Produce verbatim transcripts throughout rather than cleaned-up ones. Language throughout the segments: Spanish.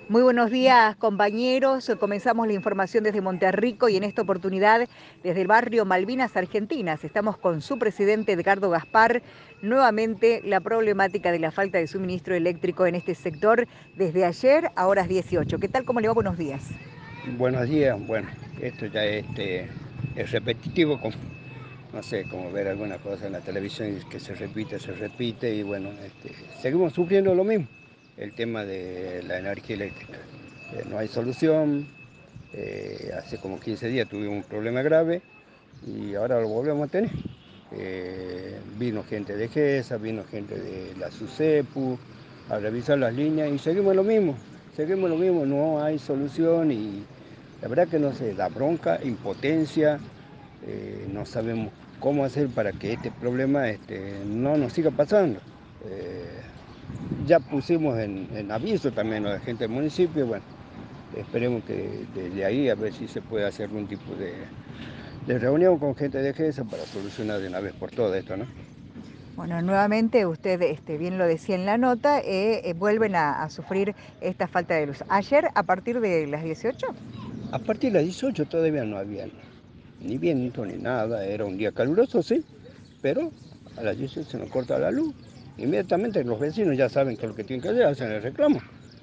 Muy buenos días, compañeros. Comenzamos la información desde Monterrico y en esta oportunidad desde el barrio Malvinas Argentinas. Estamos con su presidente Edgardo Gaspar. Nuevamente la problemática de la falta de suministro eléctrico en este sector desde ayer a horas dieciocho. ¿Qué tal? ¿Cómo le va? Buenos días. Buenos días, bueno, esto ya este, es repetitivo, como, no sé, como ver alguna cosa en la televisión que se repite, se repite y bueno, este, seguimos sufriendo lo mismo, el tema de la energía eléctrica. Eh, no hay solución, eh, hace como quince días tuvimos un problema grave y ahora lo volvemos a tener. Eh, vino gente de GESA, vino gente de la SUSEPU a revisar las líneas y seguimos lo mismo, seguimos lo mismo, no hay solución y la verdad que no sé, da bronca, impotencia, eh, no sabemos cómo hacer para que este problema este, no nos siga pasando. Eh, ya pusimos en, en aviso también a la gente del municipio, bueno, esperemos que desde ahí a ver si se puede hacer algún tipo de, de reunión con gente de GESA para solucionar de una vez por todas esto, ¿no? Bueno, nuevamente usted este, bien lo decía en la nota, eh, eh, vuelven a, a sufrir esta falta de luz. Ayer a partir de las dieciocho. A partir de las dieciocho todavía no había ni viento ni nada, era un día caluroso, sí, pero a las dieciocho se nos corta la luz. Inmediatamente los vecinos ya saben que lo que tienen que hacer, hacen el reclamo.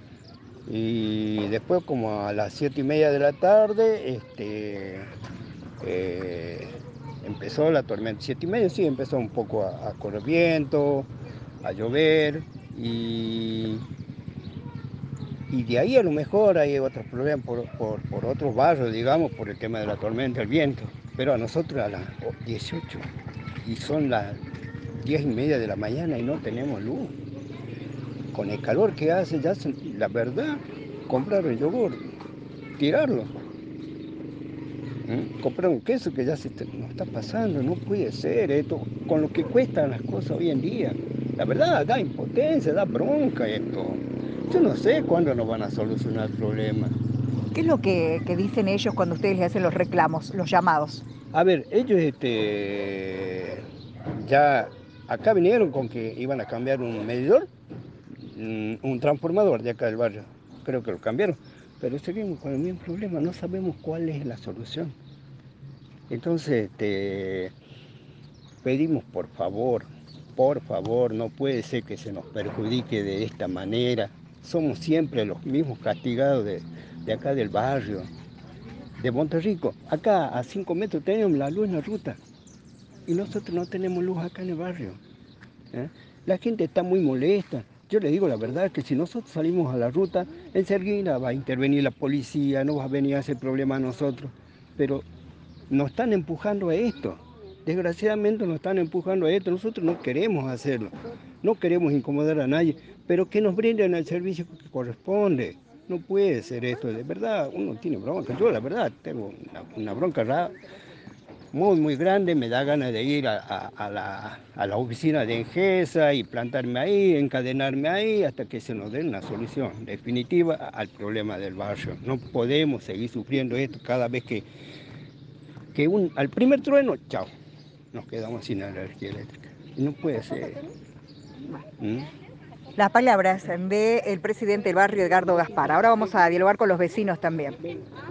Y después como a las siete y media de la tarde, este, eh, empezó la tormenta. Siete y media sí, empezó un poco a, a correr viento, a llover y Y de ahí a lo mejor hay otros problemas por, por, por otros barrios, digamos, por el tema de la tormenta, el viento. Pero a nosotros a las dieciocho y son las diez y media de la mañana y no tenemos luz. Con el calor que hace, ya se- la verdad, comprar el yogur, tirarlo. ¿Mm? Comprar un queso que ya se te- nos está pasando, no puede ser esto, con lo que cuestan las cosas hoy en día. La verdad, da impotencia, da bronca esto. Yo no sé cuándo nos van a solucionar el problema. ¿Qué es lo que, que dicen ellos cuando ustedes les hacen los reclamos, los llamados? A ver, ellos este, ya acá vinieron con que iban a cambiar un medidor, un, un transformador de acá del barrio. Creo que lo cambiaron, pero seguimos con el mismo problema, no sabemos cuál es la solución. Entonces, este, pedimos por favor, por favor, no puede ser que se nos perjudique de esta manera. Somos siempre los mismos castigados de, de acá del barrio, de Monterrico. Acá a cinco metros tenemos la luz en la ruta. Y nosotros no tenemos luz acá en el barrio. ¿eh? La gente está muy molesta. Yo le digo la verdad que si nosotros salimos a la ruta, enseguida va a intervenir la policía, no va a venir a hacer problema a nosotros. Pero nos están empujando a esto. Desgraciadamente nos están empujando a esto. Nosotros no queremos hacerlo. No queremos incomodar a nadie, pero que nos brinden el servicio que corresponde. No puede ser esto, de verdad, uno tiene bronca. Yo la verdad tengo una, una bronca rara muy, muy grande, me da ganas de ir a, a, a, la, a la oficina de Engesa y plantarme ahí, encadenarme ahí, hasta que se nos dé una solución definitiva al problema del barrio. No podemos seguir sufriendo esto cada vez que, que un, al primer trueno, chao, nos quedamos sin energía eléctrica. Y no puede ser. ¿Mm? Las palabras del presidente del barrio, Edgardo Gaspar. Ahora vamos a dialogar con los vecinos también.